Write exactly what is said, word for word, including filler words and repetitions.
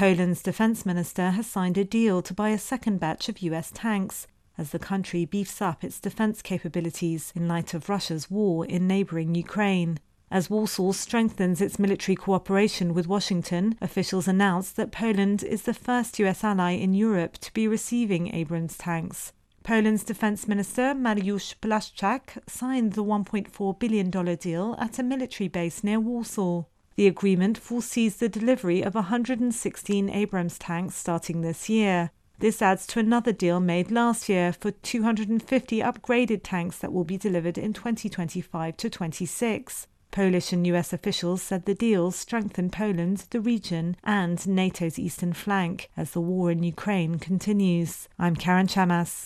Poland's defense minister has signed a deal to buy a second batch of U S tanks as the country beefs up its defense capabilities in light of Russia's war in neighboring Ukraine. As Warsaw strengthens its military cooperation with Washington, officials announced that Poland is the first U S ally in Europe to be receiving Abrams tanks. Poland's defense minister, Mariusz Błaszczak, signed the one point four billion dollars deal at a military base near Warsaw. The agreement foresees the delivery of one hundred sixteen Abrams tanks starting this year. This adds to another deal made last year for two hundred fifty upgraded tanks that will be delivered in twenty twenty-five to twenty-six. Polish and U S officials said the deals strengthen Poland, the region, and NATO's eastern flank as the war in Ukraine continues. I'm Karen Chamas.